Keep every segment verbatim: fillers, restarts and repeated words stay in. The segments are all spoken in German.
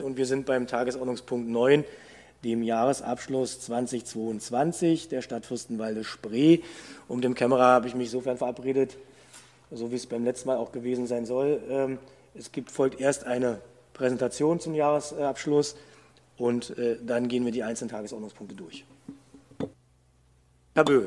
Und wir sind beim Tagesordnungspunkt neun, dem Jahresabschluss zweitausendzweiundzwanzig der Stadt Fürstenwalde-Spree. Um dem Kämmerer habe ich mich insofern verabredet, so wie es beim letzten Mal auch gewesen sein soll. Es gibt, folgt erst eine Präsentation zum Jahresabschluss und dann gehen wir die einzelnen Tagesordnungspunkte durch. Herr Böhl.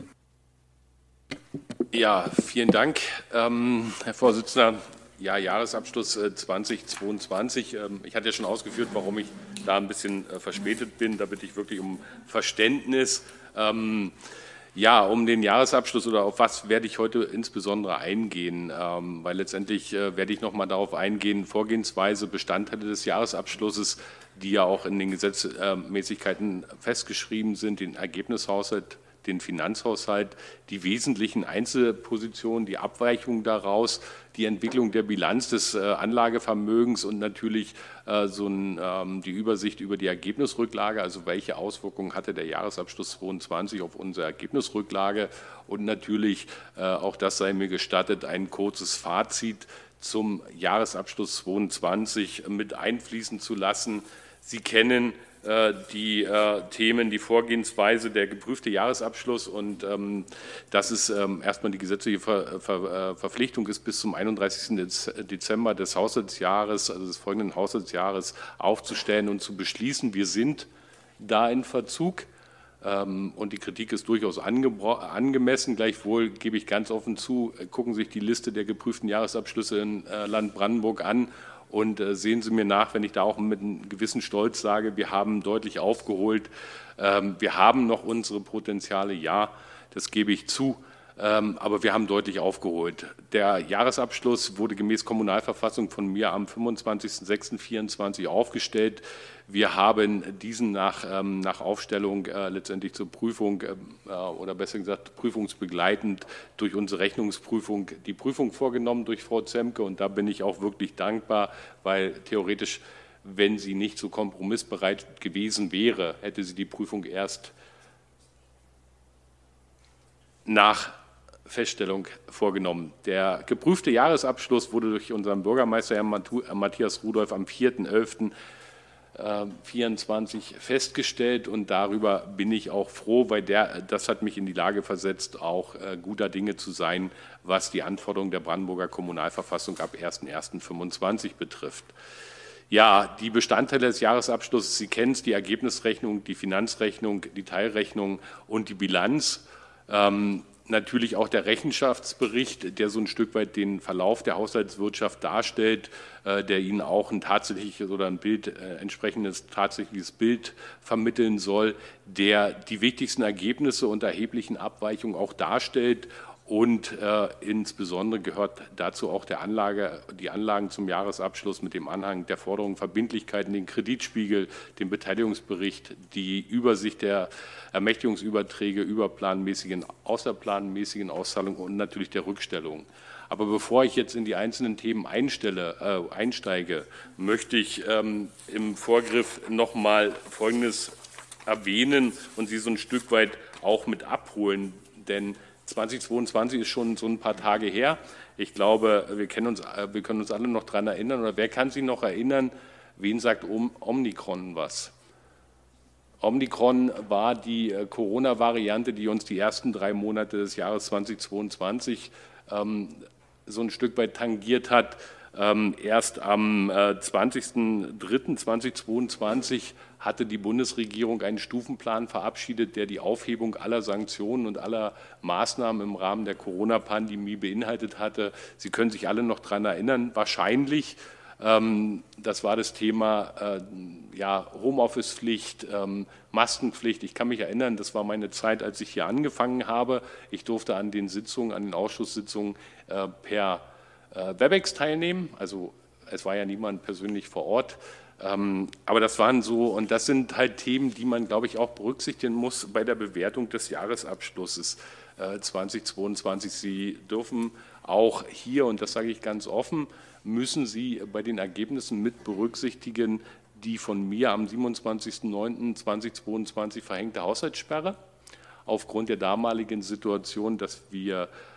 Ja, vielen Dank, ähm, Herr Vorsitzender. Ja, Jahresabschluss äh, zweitausendzweiundzwanzig. Ähm, ich hatte ja schon ausgeführt, warum ich da ein bisschen äh, verspätet bin. Da bitte ich wirklich um Verständnis. Ähm, ja, um den Jahresabschluss oder auf was werde ich heute insbesondere eingehen? Ähm, weil letztendlich äh, werde ich noch mal darauf eingehen, Vorgehensweise, Bestandteile des Jahresabschlusses, die ja auch in den Gesetzmäßigkeiten festgeschrieben sind, den Ergebnishaushalt, den Finanzhaushalt, die wesentlichen Einzelpositionen, die Abweichungen daraus, die Entwicklung der Bilanz des äh, Anlagevermögens und natürlich äh, so ein, ähm, die Übersicht über die Ergebnisrücklage, also welche Auswirkungen hatte der Jahresabschluss zweiundzwanzig auf unsere Ergebnisrücklage und natürlich, äh, auch das sei mir gestattet, ein kurzes Fazit zum Jahresabschluss zweiundzwanzig mit einfließen zu lassen. Sie kennen die äh, Themen, die Vorgehensweise, der geprüfte Jahresabschluss und ähm, das ist ähm, erstmal die gesetzliche Ver Ver Verpflichtung ist, bis zum einunddreißigsten Dezember des Haushaltsjahres, also des folgenden Haushaltsjahres aufzustellen und zu beschließen. Wir sind da in Verzug ähm, und die Kritik ist durchaus angemessen. Gleichwohl gebe ich ganz offen zu, gucken Sie sich die Liste der geprüften Jahresabschlüsse in äh, Land Brandenburg an. Und sehen Sie mir nach, wenn ich da auch mit einem gewissen Stolz sage, wir haben deutlich aufgeholt. Wir haben noch unsere Potenziale, ja, das gebe ich zu, aber wir haben deutlich aufgeholt. Der Jahresabschluss wurde gemäß Kommunalverfassung von mir am fünfundzwanzigsten sechsten vierundzwanzig aufgestellt. Wir haben diesen nach, nach Aufstellung äh, letztendlich zur Prüfung äh, oder besser gesagt prüfungsbegleitend durch unsere Rechnungsprüfung die Prüfung vorgenommen durch Frau Zemke. Und da bin ich auch wirklich dankbar, weil theoretisch, wenn sie nicht so kompromissbereit gewesen wäre, hätte sie die Prüfung erst nach Feststellung vorgenommen. Der geprüfte Jahresabschluss wurde durch unseren Bürgermeister Herrn Matthias Rudolph am vierten elften vierundzwanzig festgestellt und darüber bin ich auch froh, weil der, das hat mich in die Lage versetzt, auch äh, guter Dinge zu sein, was die Anforderungen der Brandenburger Kommunalverfassung ab ersten ersten fünfundzwanzig betrifft. Ja, die Bestandteile des Jahresabschlusses, Sie kennen es, die Ergebnisrechnung, die Finanzrechnung, die Teilrechnung und die Bilanz. Ähm, Natürlich auch der Rechenschaftsbericht, der so ein Stück weit den Verlauf der Haushaltswirtschaft darstellt, äh, der Ihnen auch ein tatsächliches oder ein Bild, äh, entsprechendes tatsächliches Bild vermitteln soll, der die wichtigsten Ergebnisse und erheblichen Abweichungen auch darstellt. Und äh, insbesondere gehört dazu auch der Anlage, die Anlagen zum Jahresabschluss mit dem Anhang der Forderungen Verbindlichkeiten, den Kreditspiegel, den Beteiligungsbericht, die Übersicht der Ermächtigungsüberträge, überplanmäßigen, außerplanmäßigen Auszahlungen und natürlich der Rückstellung. Aber bevor ich jetzt in die einzelnen Themen einstelle, äh, einsteige, möchte ich ähm, im Vorgriff noch mal Folgendes erwähnen und Sie so ein Stück weit auch mit abholen, denn zweitausendzweiundzwanzig ist schon so ein paar Tage her. Ich glaube, wir, kennen uns, wir können uns alle noch daran erinnern. Oder wer kann sich noch erinnern, wen sagt Omikron was? Omikron war die Corona-Variante, die uns die ersten drei Monate des Jahres zweitausendzweiundzwanzig ähm, so ein Stück weit tangiert hat. Ähm, erst am äh, zwanzigsten dritten zweitausendzweiundzwanzig hatte die Bundesregierung einen Stufenplan verabschiedet, der die Aufhebung aller Sanktionen und aller Maßnahmen im Rahmen der Corona-Pandemie beinhaltet hatte. Sie können sich alle noch daran erinnern, wahrscheinlich. Ähm, das war das Thema äh, ja, Homeoffice-Pflicht, ähm, Maskenpflicht. Ich kann mich erinnern, das war meine Zeit, als ich hier angefangen habe. Ich durfte an den Sitzungen, an den Ausschusssitzungen äh, per Webex teilnehmen, also es war ja niemand persönlich vor Ort, ähm, aber das waren so, und das sind halt Themen, die man, glaube ich, auch berücksichtigen muss bei der Bewertung des Jahresabschlusses äh, zweitausendzweiundzwanzig. Sie dürfen auch hier, und das sage ich ganz offen, müssen Sie bei den Ergebnissen mit berücksichtigen, die von mir am siebenundzwanzigsten neunten zweitausendzweiundzwanzig verhängte Haushaltssperre aufgrund der damaligen Situation, dass wir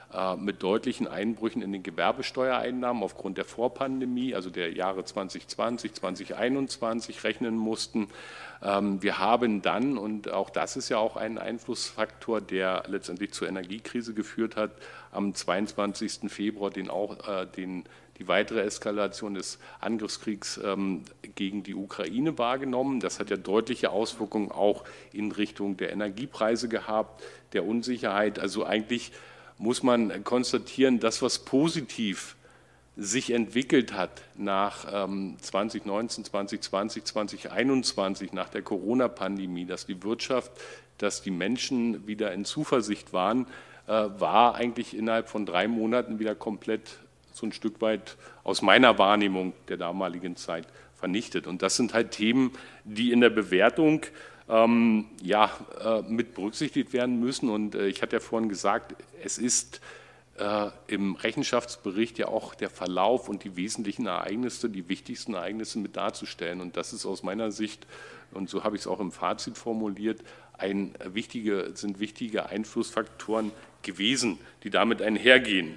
mit deutlichen Einbrüchen in den Gewerbesteuereinnahmen aufgrund der Vorpandemie, also der Jahre zwanzig zwanzig, zwanzig einundzwanzig rechnen mussten. Wir haben dann, und auch das ist ja auch ein Einflussfaktor, der letztendlich zur Energiekrise geführt hat, am zweiundzwanzigsten Februar den auch, den, die weitere Eskalation des Angriffskriegs gegen die Ukraine wahrgenommen. Das hat ja deutliche Auswirkungen auch in Richtung der Energiepreise gehabt, der Unsicherheit. Also eigentlich muss man konstatieren, das, was positiv sich entwickelt hat nach ähm, zwanzig neunzehn, zwanzig zwanzig, zwanzig einundzwanzig, nach der Corona-Pandemie, dass die Wirtschaft, dass die Menschen wieder in Zuversicht waren, äh, war eigentlich innerhalb von drei Monaten wieder komplett so ein Stück weit aus meiner Wahrnehmung der damaligen Zeit vernichtet. Und das sind halt Themen, die in der Bewertung ähm, ja, äh, mit berücksichtigt werden müssen. Und äh, ich hatte ja vorhin gesagt, es ist äh, im Rechenschaftsbericht ja auch der Verlauf und die wesentlichen Ereignisse, die wichtigsten Ereignisse mit darzustellen. Und das ist aus meiner Sicht, und so habe ich es auch im Fazit formuliert, ein wichtige, sind wichtige Einflussfaktoren gewesen, die damit einhergehen.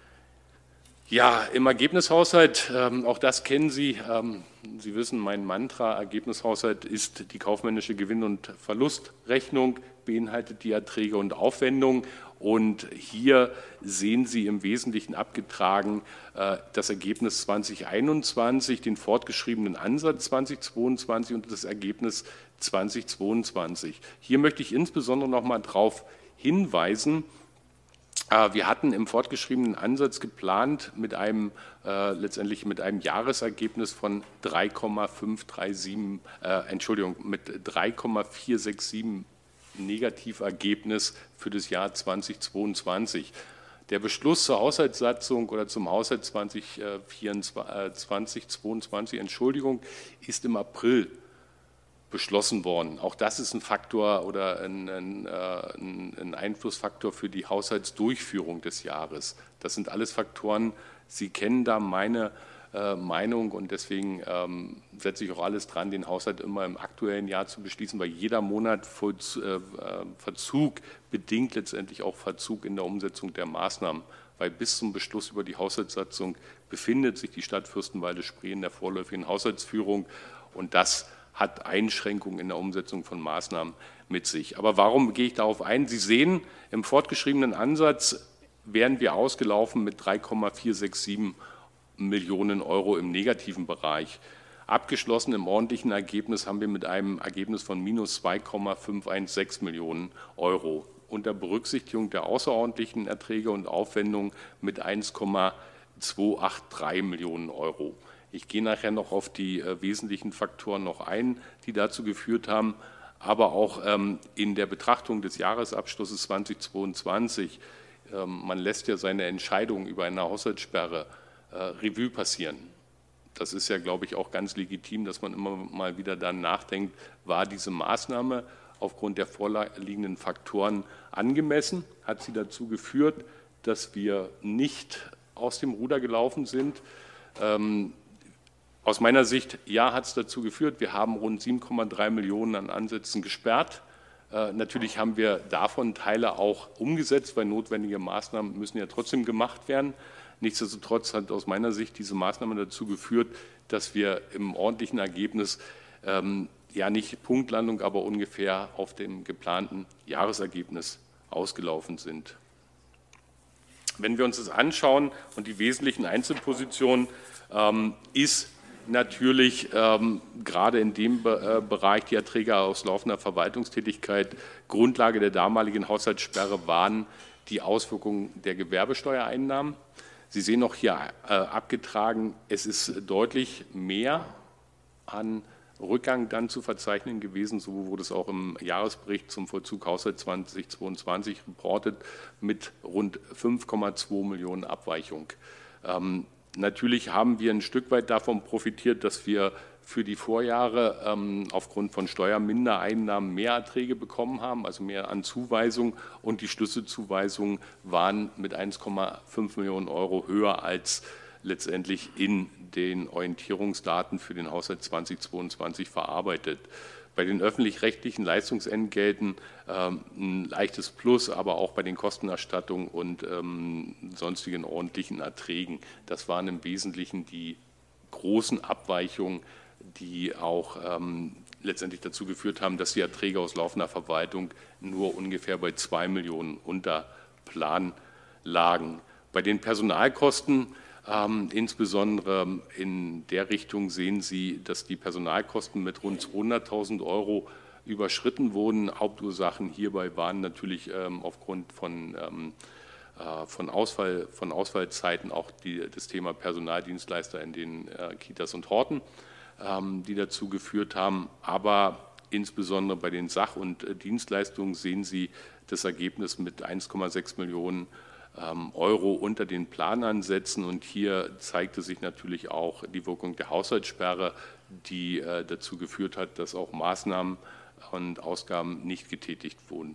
Ja, im Ergebnishaushalt, ähm, auch das kennen Sie, ähm, Sie wissen, mein Mantra, Ergebnishaushalt ist die kaufmännische Gewinn- und Verlustrechnung, beinhaltet die Erträge und Aufwendungen. Und hier sehen Sie im Wesentlichen abgetragen äh, das Ergebnis zwanzig einundzwanzig, den fortgeschriebenen Ansatz zwanzig zweiundzwanzig und das Ergebnis zwanzig zweiundzwanzig. Hier möchte ich insbesondere noch mal darauf hinweisen, wir hatten im fortgeschriebenen Ansatz geplant mit einem äh, letztendlich mit einem Jahresergebnis von drei Komma fünf drei sieben, äh, Entschuldigung, mit drei Komma vier sechs sieben Negativergebnis für das Jahr zwanzig zweiundzwanzig. Der Beschluss zur Haushaltssatzung oder zum Haushalt zwanzig zweiundzwanzig, Entschuldigung, ist im April beschlossen worden. Auch das ist ein Faktor oder ein, ein, ein Einflussfaktor für die Haushaltsdurchführung des Jahres. Das sind alles Faktoren, Sie kennen da meine äh, Meinung und deswegen ähm, setze ich auch alles dran, den Haushalt immer im aktuellen Jahr zu beschließen, weil jeder Monat Vollz äh, Verzug bedingt letztendlich auch Verzug in der Umsetzung der Maßnahmen, weil bis zum Beschluss über die Haushaltssatzung befindet sich die Stadt Fürstenwalde-Spree in der vorläufigen Haushaltsführung und das hat Einschränkungen in der Umsetzung von Maßnahmen mit sich. Aber warum gehe ich darauf ein? Sie sehen, im fortgeschriebenen Ansatz wären wir ausgelaufen mit drei Komma vier sechs sieben Millionen Euro im negativen Bereich. Abgeschlossen im ordentlichen Ergebnis haben wir mit einem Ergebnis von minus zwei Komma fünf eins sechs Millionen Euro. Unter Berücksichtigung der außerordentlichen Erträge und Aufwendungen mit eins Komma zwei acht drei Millionen Euro. Ich gehe nachher noch auf die äh, wesentlichen Faktoren noch ein, die dazu geführt haben, aber auch ähm, in der Betrachtung des Jahresabschlusses zwanzig zweiundzwanzig, ähm, man lässt ja seine Entscheidung über eine Haushaltssperre äh, Revue passieren. Das ist ja, glaube ich, auch ganz legitim, dass man immer mal wieder dann nachdenkt, war diese Maßnahme aufgrund der vorliegenden Faktoren angemessen? Hat sie dazu geführt, dass wir nicht aus dem Ruder gelaufen sind? Ähm, Aus meiner Sicht, ja, hat es dazu geführt. Wir haben rund sieben Komma drei Millionen an Ansätzen gesperrt. Äh, natürlich haben wir davon Teile auch umgesetzt, weil notwendige Maßnahmen müssen ja trotzdem gemacht werden. Nichtsdestotrotz hat aus meiner Sicht diese Maßnahme dazu geführt, dass wir im ordentlichen Ergebnis ähm, ja nicht Punktlandung, aber ungefähr auf dem geplanten Jahresergebnis ausgelaufen sind. Wenn wir uns das anschauen und die wesentlichen Einzelpositionen, ähm, ist natürlich ähm, gerade in dem Be äh, Bereich die Erträge aus laufender Verwaltungstätigkeit Grundlage der damaligen Haushaltssperre waren die Auswirkungen der Gewerbesteuereinnahmen. Sie sehen auch hier äh, abgetragen, es ist deutlich mehr an Rückgang dann zu verzeichnen gewesen, so wurde es auch im Jahresbericht zum Vollzug Haushalt zwanzig zweiundzwanzig reportet, mit rund fünf Komma zwei Millionen Abweichung. Ähm, Natürlich haben wir ein Stück weit davon profitiert, dass wir für die Vorjahre ähm, aufgrund von Steuermindereinnahmen mehr Erträge bekommen haben, also mehr an Zuweisungen, und die Schlüsselzuweisungen waren mit eins Komma fünf Millionen Euro höher als letztendlich in den Orientierungsdaten für den Haushalt zwanzig zweiundzwanzig verarbeitet. Bei den öffentlich-rechtlichen Leistungsentgelten ähm, ein leichtes Plus, aber auch bei den Kostenerstattungen und ähm, sonstigen ordentlichen Erträgen. Das waren im Wesentlichen die großen Abweichungen, die auch ähm, letztendlich dazu geführt haben, dass die Erträge aus laufender Verwaltung nur ungefähr bei zwei Millionen unter Plan lagen. Bei den Personalkosten, ähm, insbesondere in der Richtung, sehen Sie, dass die Personalkosten mit rund zweihunderttausend Euro überschritten wurden. Hauptursachen hierbei waren natürlich ähm, aufgrund von, ähm, äh, von, Ausfall, von Ausfallzeiten auch die, das Thema Personaldienstleister in den äh, Kitas und Horten, ähm, die dazu geführt haben. Aber insbesondere bei den Sach- und äh, Dienstleistungen sehen Sie das Ergebnis mit eins Komma sechs Millionen Euro unter den Planansätzen, und hier zeigte sich natürlich auch die Wirkung der Haushaltssperre, die äh, dazu geführt hat, dass auch Maßnahmen und Ausgaben nicht getätigt wurden.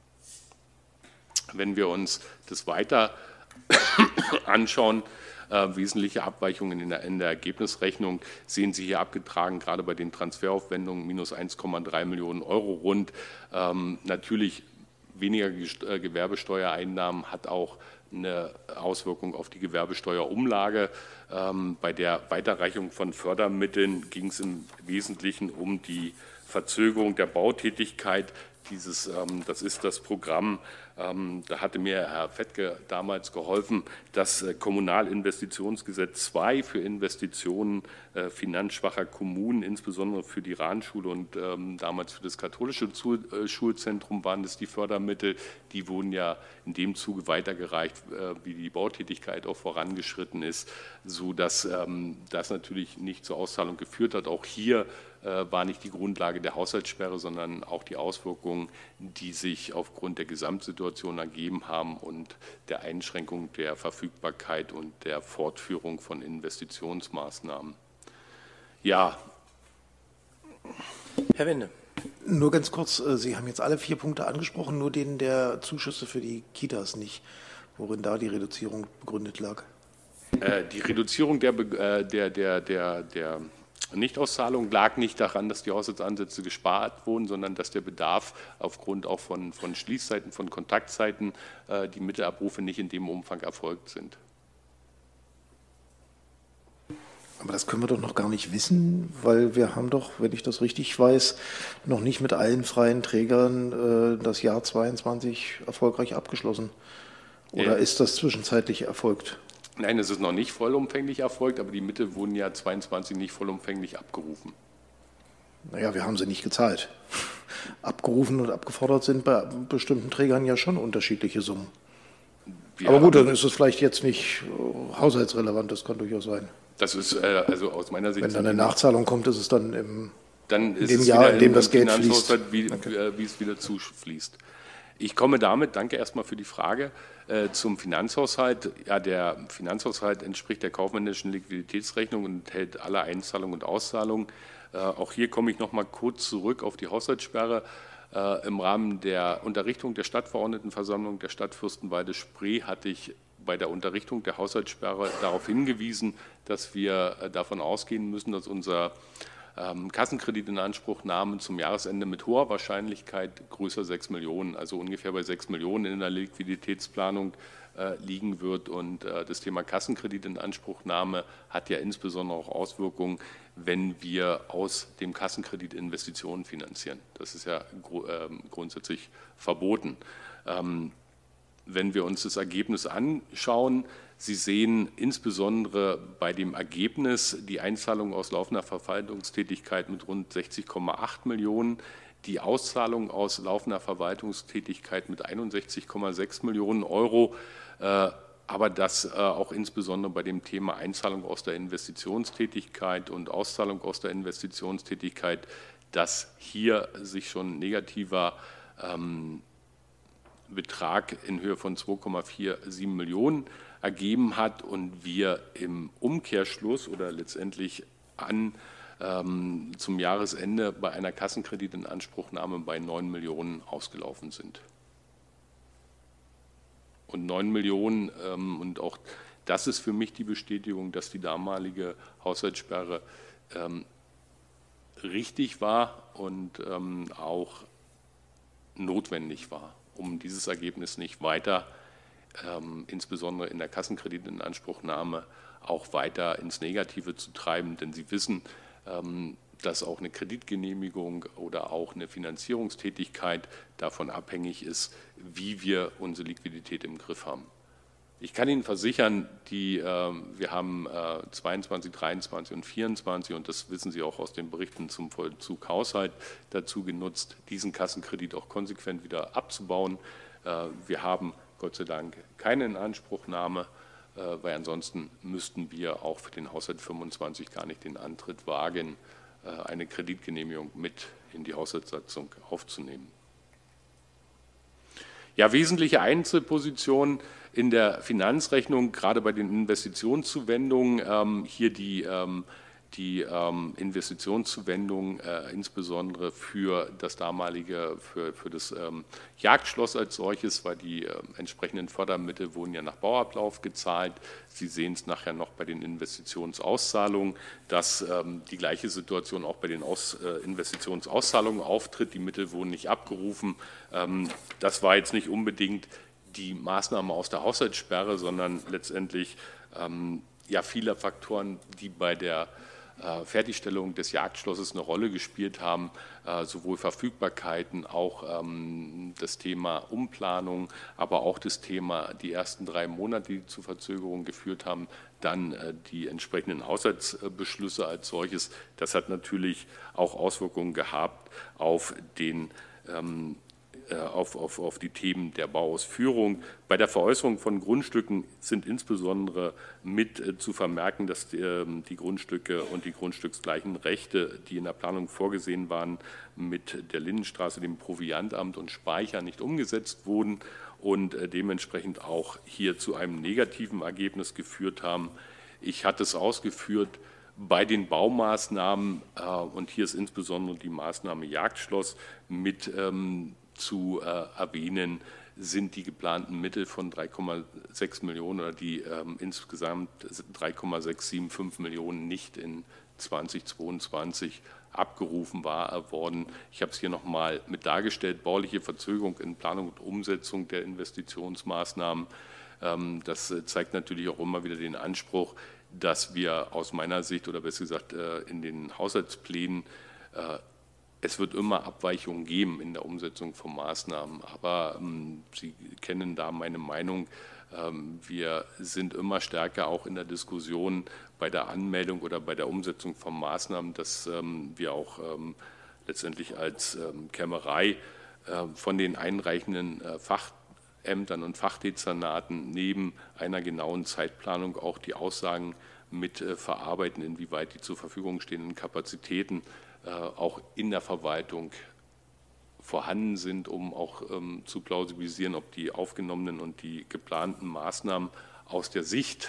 Wenn wir uns das weiter anschauen, äh, wesentliche Abweichungen in der, in der Ergebnisrechnung sehen Sie hier abgetragen, gerade bei den Transferaufwendungen minus eins Komma drei Millionen Euro rund. Ähm, natürlich weniger Gewerbesteuereinnahmen hat auch eine Auswirkung auf die Gewerbesteuerumlage. Ähm, bei der Weiterreichung von Fördermitteln ging es im Wesentlichen um die Verzögerung der Bautätigkeit. Dieses, ähm, das ist das Programm, ähm, da hatte mir Herr Fettke damals geholfen, das äh, Kommunalinvestitionsgesetz zwei für Investitionen äh, finanzschwacher Kommunen, insbesondere für die Rahnschule und ähm, damals für das katholische äh, Schulzentrum waren das die Fördermittel. Die wurden ja in dem Zuge weitergereicht, äh, wie die Bautätigkeit auch vorangeschritten ist, sodass ähm, das natürlich nicht zur Auszahlung geführt hat. Auch hier war nicht die Grundlage der Haushaltssperre, sondern auch die Auswirkungen, die sich aufgrund der Gesamtsituation ergeben haben und der Einschränkung der Verfügbarkeit und der Fortführung von Investitionsmaßnahmen. Ja. Herr Wende. Nur ganz kurz, Sie haben jetzt alle vier Punkte angesprochen, nur den der Zuschüsse für die Kitas nicht, worin da die Reduzierung begründet lag. Die Reduzierung der, der, der, der, der Nichtauszahlung lag nicht daran, dass die Haushaltsansätze gespart wurden, sondern dass der Bedarf aufgrund auch von, von Schließzeiten, von Kontaktzeiten, äh, die Mittelabrufe nicht in dem Umfang erfolgt sind. Aber das können wir doch noch gar nicht wissen, weil wir haben doch, wenn ich das richtig weiß, noch nicht mit allen freien Trägern äh, das Jahr zweiundzwanzig erfolgreich abgeschlossen. Oder äh, ist das zwischenzeitlich erfolgt? Nein, es ist noch nicht vollumfänglich erfolgt, aber die Mittel wurden ja zweiundzwanzig nicht vollumfänglich abgerufen. Naja, wir haben sie nicht gezahlt. Abgerufen und abgefordert sind bei bestimmten Trägern ja schon unterschiedliche Summen. Wir aber gut, dann ist es vielleicht jetzt nicht äh, haushaltsrelevant, das kann durchaus sein. Das ist äh, also aus meiner Sicht. Wenn dann eine Nachzahlung kommt, ist es dann im dann in dem Jahr, in dem das Geld fließt. Wie, okay. wie es wieder zufließt. Ich komme damit, danke erstmal für die Frage, äh, zum Finanzhaushalt. Ja, der Finanzhaushalt entspricht der kaufmännischen Liquiditätsrechnung und enthält alle Einzahlungen und Auszahlungen. Äh, auch hier komme ich noch mal kurz zurück auf die Haushaltssperre. Äh, Im Rahmen der Unterrichtung der Stadtverordnetenversammlung der Stadt Fürstenwalde-Spree hatte ich bei der Unterrichtung der Haushaltssperre darauf hingewiesen, dass wir äh, davon ausgehen müssen, dass unser Ähm, Kassenkreditinanspruchnahme zum Jahresende mit hoher Wahrscheinlichkeit größer sechs Millionen, also ungefähr bei sechs Millionen in der Liquiditätsplanung äh, liegen wird. Und äh, das Thema Kassenkreditinanspruchnahme hat ja insbesondere auch Auswirkungen, wenn wir aus dem Kassenkredit Investitionen finanzieren. Das ist ja gru äh, grundsätzlich verboten. Ähm, wenn wir uns das Ergebnis anschauen, Sie sehen insbesondere bei dem Ergebnis die Einzahlung aus laufender Verwaltungstätigkeit mit rund sechzig Komma acht Millionen, die Auszahlung aus laufender Verwaltungstätigkeit mit einundsechzig Komma sechs Millionen Euro, äh, aber das äh, auch insbesondere bei dem Thema Einzahlung aus der Investitionstätigkeit und Auszahlung aus der Investitionstätigkeit, dass hier sich schon negativer ähm, Betrag in Höhe von zwei Komma siebenundvierzig Millionen ergeben hat und wir im Umkehrschluss oder letztendlich an, ähm, zum Jahresende bei einer Kassenkreditinanspruchnahme bei neun Millionen ausgelaufen sind. Und neun Millionen, ähm, und auch das ist für mich die Bestätigung, dass die damalige Haushaltssperre ähm, richtig war und ähm, auch notwendig war, um dieses Ergebnis nicht weiter, ähm, insbesondere in der Kassenkreditinanspruchnahme, auch weiter ins Negative zu treiben. Denn Sie wissen, ähm, dass auch eine Kreditgenehmigung oder auch eine Finanzierungstätigkeit davon abhängig ist, wie wir unsere Liquidität im Griff haben. Ich kann Ihnen versichern, die, äh, wir haben äh, zweiundzwanzig, dreiundzwanzig und vierundzwanzig, und das wissen Sie auch aus den Berichten zum Vollzug Haushalt, dazu genutzt, diesen Kassenkredit auch konsequent wieder abzubauen. Äh, wir haben Gott sei Dank keine Inanspruchnahme, äh, weil ansonsten müssten wir auch für den Haushalt fünfundzwanzig gar nicht den Antritt wagen, äh, eine Kreditgenehmigung mit in die Haushaltssatzung aufzunehmen. Ja, wesentliche Einzelpositionen in der Finanzrechnung, gerade bei den Investitionszuwendungen, ähm, hier die, ähm, die ähm, Investitionszuwendungen äh, insbesondere für das damalige, für, für das ähm, Jagdschloss als solches, weil die äh, entsprechenden Fördermittel wurden ja nach Bauablauf gezahlt. Sie sehen es nachher noch bei den Investitionsauszahlungen, dass ähm, die gleiche Situation auch bei den Aus, äh, Investitionsauszahlungen auftritt. Die Mittel wurden nicht abgerufen. Ähm, das war jetzt nicht unbedingt die Maßnahme aus der Haushaltssperre, sondern letztendlich ähm, ja, viele Faktoren, die bei der äh, Fertigstellung des Jagdschlosses eine Rolle gespielt haben, äh, sowohl Verfügbarkeiten, auch ähm, das Thema Umplanung, aber auch das Thema die ersten drei Monate, die zu Verzögerungen geführt haben, dann äh, die entsprechenden Haushaltsbeschlüsse als solches. Das hat natürlich auch Auswirkungen gehabt auf den ähm, Auf, auf, auf die Themen der Bauausführung. Bei der Veräußerung von Grundstücken sind insbesondere mit äh, zu vermerken, dass die, äh, die Grundstücke und die grundstücksgleichen Rechte, die in der Planung vorgesehen waren, mit der Lindenstraße, dem Proviantamt und Speicher nicht umgesetzt wurden und äh, dementsprechend auch hier zu einem negativen Ergebnis geführt haben. Ich hatte es ausgeführt, bei den Baumaßnahmen, äh, und hier ist insbesondere die Maßnahme Jagdschloss mit ähm, zu äh, erwähnen, sind die geplanten Mittel von drei Komma sechs Millionen oder die ähm, insgesamt drei Komma sechs sieben fünf Millionen nicht in zweitausendzweiundzwanzig abgerufen war, worden. Ich habe es hier nochmal mit dargestellt, bauliche Verzögerung in Planung und Umsetzung der Investitionsmaßnahmen. Ähm, das äh, zeigt natürlich auch immer wieder den Anspruch, dass wir aus meiner Sicht oder besser gesagt äh, in den Haushaltsplänen äh, es wird immer Abweichungen geben in der Umsetzung von Maßnahmen, aber ähm, Sie kennen da meine Meinung. Ähm, wir sind immer stärker auch in der Diskussion bei der Anmeldung oder bei der Umsetzung von Maßnahmen, dass ähm, wir auch ähm, letztendlich als ähm, Kämmerei äh, von den einreichenden äh, Fachämtern und Fachdezernaten neben einer genauen Zeitplanung auch die Aussagen mit äh, verarbeiten, inwieweit die zur Verfügung stehenden Kapazitäten auch in der Verwaltung vorhanden sind, um auch ähm, zu plausibilisieren, ob die aufgenommenen und die geplanten Maßnahmen aus der Sicht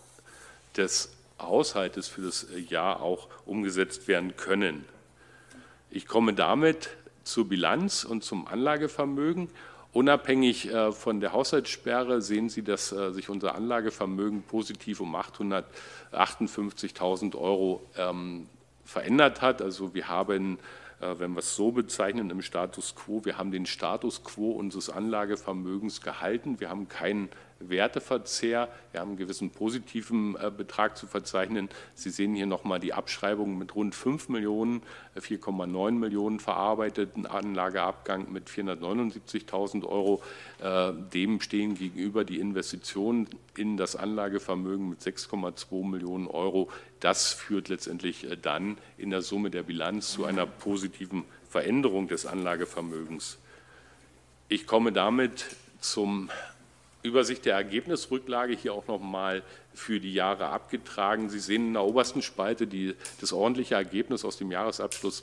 des Haushaltes für das Jahr auch umgesetzt werden können. Ich komme damit zur Bilanz und zum Anlagevermögen. Unabhängig äh, von der Haushaltssperre sehen Sie, dass äh, sich unser Anlagevermögen positiv um achthundertachtundfünfzigtausend Euro ähm, verändert hat. Also wir haben, wenn wir es so bezeichnen, im Status quo, wir haben den Status quo unseres Anlagevermögens gehalten. Wir haben keinen Werteverzehr, wir haben einen gewissen positiven Betrag zu verzeichnen. Sie sehen hier nochmal die Abschreibung mit rund fünf Millionen, vier Komma neun Millionen verarbeiteten Anlageabgang mit vierhundertneunundsiebzigtausend Euro. Dem stehen gegenüber die Investitionen in das Anlagevermögen mit sechs Komma zwei Millionen Euro. Das führt letztendlich dann in der Summe der Bilanz zu einer positiven Veränderung des Anlagevermögens. Ich komme damit zum Übersicht der Ergebnisrücklage, hier auch noch mal für die Jahre abgetragen. Sie sehen in der obersten Spalte die, das ordentliche Ergebnis aus dem Jahresabschluss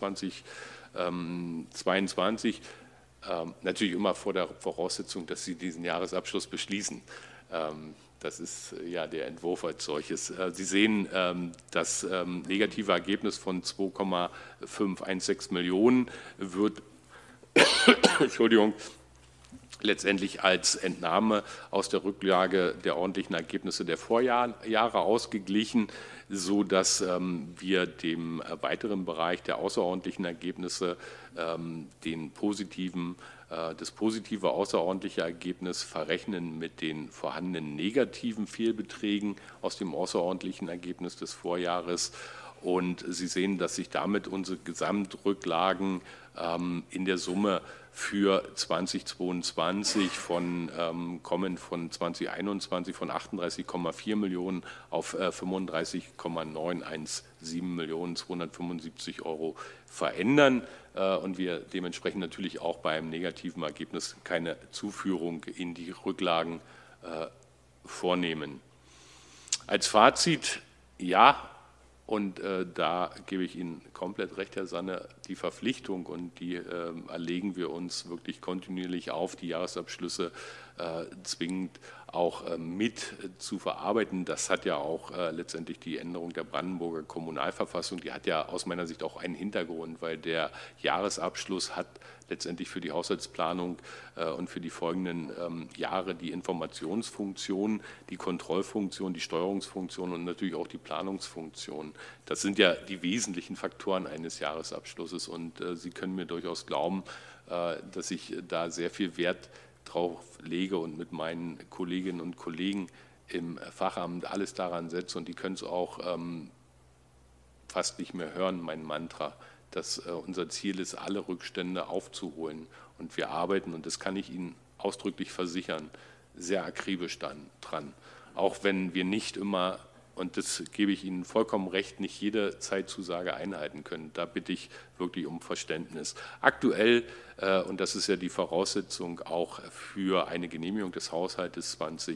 zweitausendzweiundzwanzig. Ähm, natürlich immer vor der Voraussetzung, dass Sie diesen Jahresabschluss beschließen. Ähm, das ist ja der Entwurf als solches. Äh, Sie sehen ähm, das ähm, negative Ergebnis von zwei Komma fünf eins sechs Millionen wird Entschuldigung, letztendlich als Entnahme aus der Rücklage der ordentlichen Ergebnisse der Vorjahre ausgeglichen, so dass ähm, wir dem weiteren Bereich der außerordentlichen Ergebnisse ähm, den positiven, äh, das positive außerordentliche Ergebnis verrechnen mit den vorhandenen negativen Fehlbeträgen aus dem außerordentlichen Ergebnis des Vorjahres. Und Sie sehen, dass sich damit unsere Gesamtrücklagen ähm, in der Summe für zweitausendzweiundzwanzig von, ähm, kommen von zweitausendeinundzwanzig von achtunddreißig Komma vier Millionen auf äh, fünfunddreißig Komma neunhundertsiebzehn Millionen zweihundertfünfundsiebzig Euro verändern äh, und wir dementsprechend natürlich auch beim negativen Ergebnis keine Zuführung in die Rücklagen äh, vornehmen. Als Fazit, ja, und äh, da gebe ich Ihnen komplett recht, Herr Sanne, die Verpflichtung, und die äh, erlegen wir uns wirklich kontinuierlich auf, die Jahresabschlüsse äh, zwingend auch äh, mit äh, zu verarbeiten. Das hat ja auch äh, letztendlich die Änderung der Brandenburger Kommunalverfassung, die hat ja aus meiner Sicht auch einen Hintergrund, weil der Jahresabschluss hat letztendlich für die Haushaltsplanung äh, und für die folgenden ähm, Jahre die Informationsfunktion, die Kontrollfunktion, die Steuerungsfunktion und natürlich auch die Planungsfunktion. Das sind ja die wesentlichen Faktoren eines Jahresabschlusses, und äh, Sie können mir durchaus glauben, äh, dass ich da sehr viel Wert drauf lege und mit meinen Kolleginnen und Kollegen im Fachamt alles daran setze, und die können es auch ähm, fast nicht mehr hören, mein Mantra, dass äh, unser Ziel ist, alle Rückstände aufzuholen. Und wir arbeiten, und das kann ich Ihnen ausdrücklich versichern, sehr akribisch dann, dran. Auch wenn wir nicht immer, und das gebe ich Ihnen vollkommen recht, nicht jede Zeitzusage einhalten können. Da bitte ich wirklich um Verständnis. Aktuell, äh, und das ist ja die Voraussetzung auch für eine Genehmigung des Haushaltes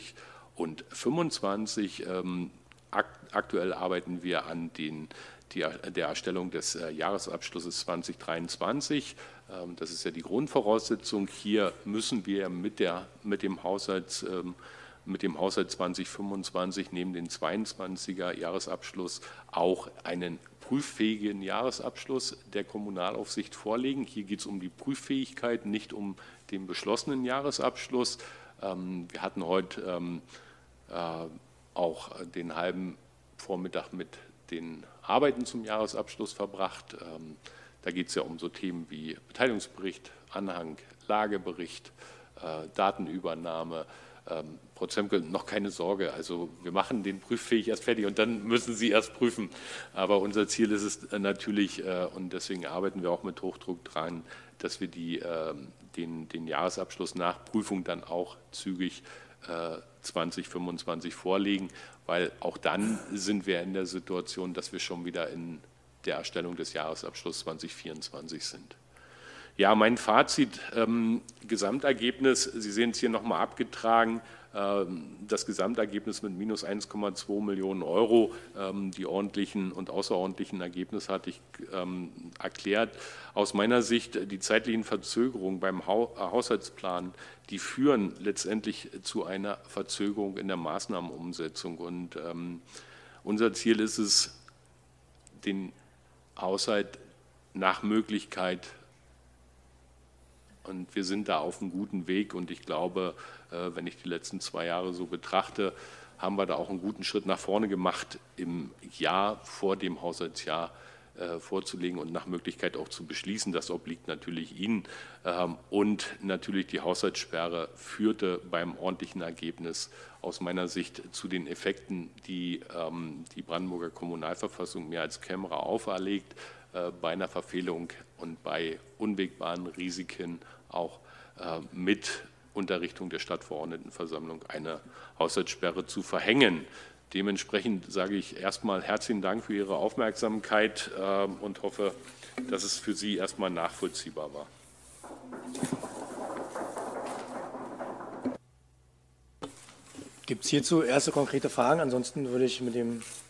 zweitausendfünfundzwanzig, ähm, ak aktuell arbeiten wir an den Die, der Erstellung des äh, Jahresabschlusses zweitausenddreiundzwanzig. Ähm, das ist ja die Grundvoraussetzung. Hier müssen wir mit, der, mit, dem, Haushalts, ähm, mit dem Haushalt zweitausendfünfundzwanzig neben den zweiundzwanziger Jahresabschluss auch einen prüffähigen Jahresabschluss der Kommunalaufsicht vorlegen. Hier geht es um die Prüffähigkeit, nicht um den beschlossenen Jahresabschluss. Ähm, wir hatten heute ähm, äh, auch den halben Vormittag mit den Arbeiten zum Jahresabschluss verbracht. Da geht es ja um so Themen wie Beteiligungsbericht, Anhang, Lagebericht, Datenübernahme. Frau Zemke, noch keine Sorge, also wir machen den prüffähig erst fertig und dann müssen Sie erst prüfen. Aber unser Ziel ist es natürlich, und deswegen arbeiten wir auch mit Hochdruck dran, dass wir die, den, den Jahresabschluss nach Prüfung dann auch zügig zweitausendfünfundzwanzig vorlegen, weil auch dann sind wir in der Situation, dass wir schon wieder in der Erstellung des Jahresabschlusses zweitausendvierundzwanzig sind. Ja, mein Fazit, ähm, Gesamtergebnis, Sie sehen es hier nochmal abgetragen, ähm, das Gesamtergebnis mit minus eins Komma zwei Millionen Euro, ähm, die ordentlichen und außerordentlichen Ergebnisse hatte ich ähm, erklärt. Aus meiner Sicht, die zeitlichen Verzögerungen beim ha Haushaltsplan, die führen letztendlich zu einer Verzögerung in der Maßnahmenumsetzung. Und ähm, unser Ziel ist es, den Haushalt nach Möglichkeit, und wir sind da auf einem guten Weg, und ich glaube, wenn ich die letzten zwei Jahre so betrachte, haben wir da auch einen guten Schritt nach vorne gemacht, im Jahr vor dem Haushaltsjahr vorzulegen und nach Möglichkeit auch zu beschließen. Das obliegt natürlich Ihnen. Und natürlich die Haushaltssperre führte beim ordentlichen Ergebnis aus meiner Sicht zu den Effekten, die die Brandenburger Kommunalverfassung mir als Kämmerer auferlegt, bei einer Verfehlung und bei unwägbaren Risiken auch mit Unterrichtung der Stadtverordnetenversammlung eine Haushaltssperre zu verhängen. Dementsprechend sage ich erstmal herzlichen Dank für Ihre Aufmerksamkeit und hoffe, dass es für Sie erstmal nachvollziehbar war. Gibt es hierzu erste konkrete Fragen? Ansonsten würde ich mit dem